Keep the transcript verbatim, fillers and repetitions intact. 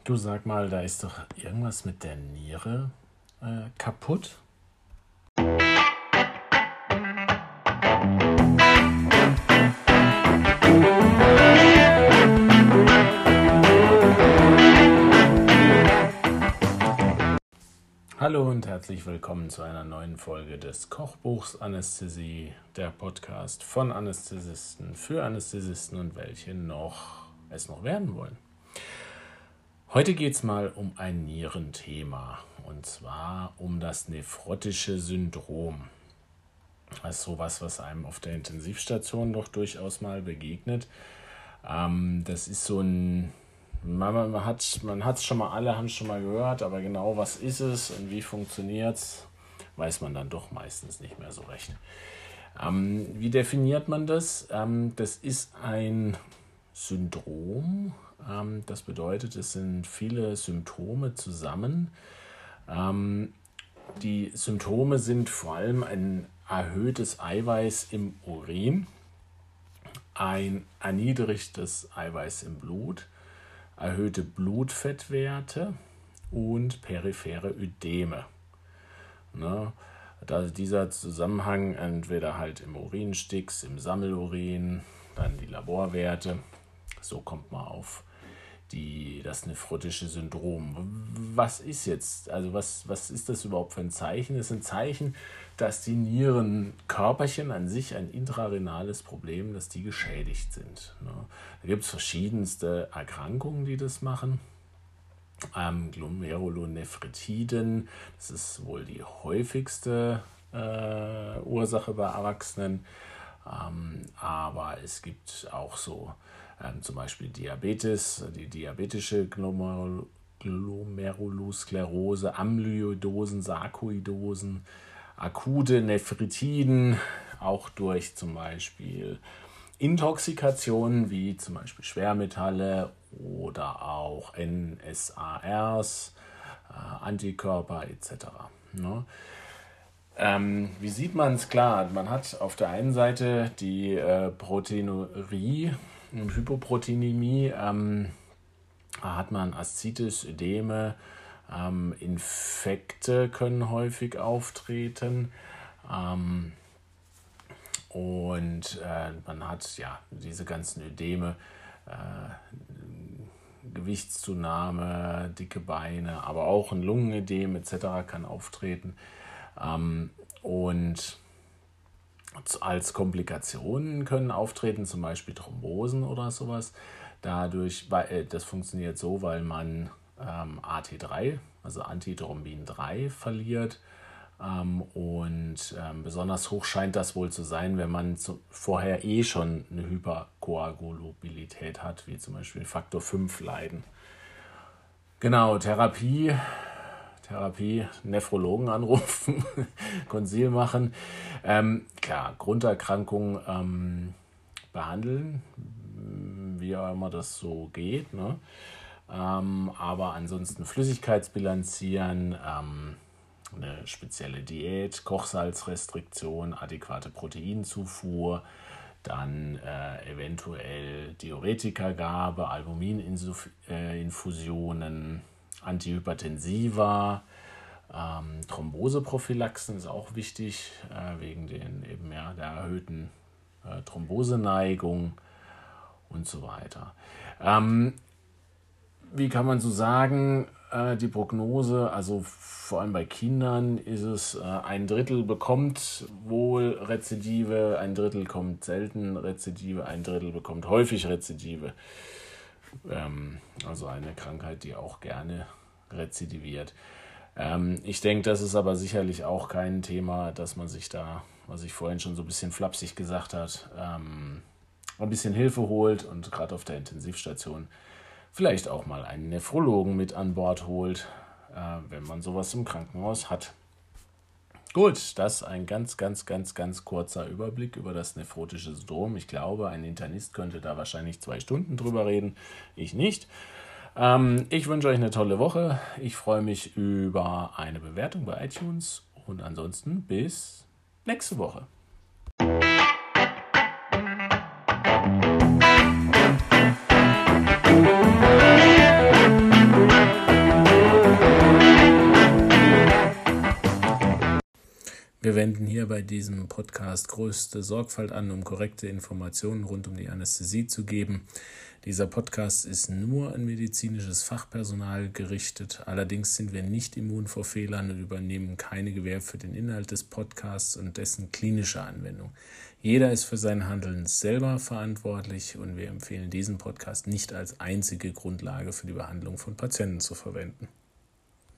Du, sag mal, da ist doch irgendwas mit der Niere äh, kaputt? Hallo und herzlich willkommen zu einer neuen Folge des Kochbuchs Anästhesie, der Podcast von Anästhesisten für Anästhesisten und welche noch es noch werden wollen. Heute geht es mal um ein Nierenthema, und zwar um das nephrotische Syndrom. Das ist sowas, was einem auf der Intensivstation doch durchaus mal begegnet. Ähm, das ist so ein, man, man hat man hat es schon mal, alle haben es schon mal gehört, aber genau was ist es und wie funktioniert es, weiß man dann doch meistens nicht mehr so recht. Ähm, wie definiert man das? Ähm, das ist ein Syndrom. Ähm, das bedeutet, es sind viele Symptome zusammen. Ähm, die Symptome sind vor allem ein erhöhtes Eiweiß im Urin, ein erniedrigtes Eiweiß im Blut, erhöhte Blutfettwerte und periphere Ödeme. Ne? Da dieser Zusammenhang entweder halt im Urinstix, im Sammelurin, dann die Laborwerte, so kommt man auf die, das nephrotische Syndrom. Was ist jetzt, also was, was ist das überhaupt für ein Zeichen? Es ist ein Zeichen, dass die Nierenkörperchen an sich ein intrarenales Problem, dass die geschädigt sind. Ne? Da gibt es verschiedenste Erkrankungen, die das machen. Ähm, Glomerulonephritiden, das ist wohl die häufigste äh, Ursache bei Erwachsenen. Ähm, aber es gibt auch so ähm, zum Beispiel Diabetes, die diabetische Glomerul- Glomerulosklerose, Amyloidosen, Sarkoidosen, akute Nephritiden, auch durch zum Beispiel Intoxikationen wie zum Beispiel Schwermetalle oder auch N S A Rs, äh, Antikörper et cetera. Ne? Ähm, wie sieht man es? Klar, man hat auf der einen Seite die äh, Proteinurie und Hypoproteinämie, ähm, da hat man Aszites, Ödeme, ähm, Infekte können häufig auftreten ähm, und äh, man hat ja diese ganzen Ödeme, äh, Gewichtszunahme, dicke Beine, aber auch ein Lungenödem et cetera kann auftreten. Ähm, und als Komplikationen können auftreten, zum Beispiel Thrombosen oder sowas. Dadurch, äh, das funktioniert so, weil man ähm, A T drei, also Antithrombin drei, verliert. Ähm, und ähm, besonders hoch scheint das wohl zu sein, wenn man zu, vorher eh schon eine Hyperkoagulabilität hat, wie zum Beispiel Faktor fünf Leiden. Genau, Therapie. Therapie, Nephrologen anrufen, Konsil machen. Ähm, klar, Grunderkrankungen ähm, behandeln, wie auch immer das so geht. Ne? Ähm, aber ansonsten Flüssigkeitsbilanzieren, ähm, eine spezielle Diät, Kochsalzrestriktion, adäquate Proteinzufuhr, dann äh, eventuell Diuretikagabe, Albumininfusionen, Antihypertensiva, ähm, Thromboseprophylaxen ist auch wichtig, äh, wegen den eben ja, der erhöhten äh, Thromboseneigung und so weiter. Ähm, wie kann man so sagen, äh, die Prognose, also vor allem bei Kindern ist es, äh, ein Drittel bekommt wohl Rezidive, ein Drittel kommt selten Rezidive, ein Drittel bekommt häufig Rezidive. Ähm, also eine Krankheit, die auch gerne rezidiviert. Ähm, ich denke, das ist aber sicherlich auch kein Thema, dass man sich da, was ich vorhin schon so ein bisschen flapsig gesagt hat, ähm, ein bisschen Hilfe holt und gerade auf der Intensivstation vielleicht auch mal einen Nephrologen mit an Bord holt, äh, wenn man sowas im Krankenhaus hat. Gut, das ist ein ganz, ganz, ganz, ganz kurzer Überblick über das nephrotische Syndrom. Ich glaube, ein Internist könnte da wahrscheinlich zwei Stunden drüber reden, ich nicht. Ähm, ich wünsche euch eine tolle Woche. Ich freue mich über eine Bewertung bei iTunes und ansonsten bis nächste Woche. Wir wenden hier bei diesem Podcast größte Sorgfalt an, um korrekte Informationen rund um die Anästhesie zu geben. Dieser Podcast ist nur an medizinisches Fachpersonal gerichtet. Allerdings sind wir nicht immun vor Fehlern und übernehmen keine Gewähr für den Inhalt des Podcasts und dessen klinische Anwendung. Jeder ist für sein Handeln selber verantwortlich und wir empfehlen diesen Podcast nicht als einzige Grundlage für die Behandlung von Patienten zu verwenden.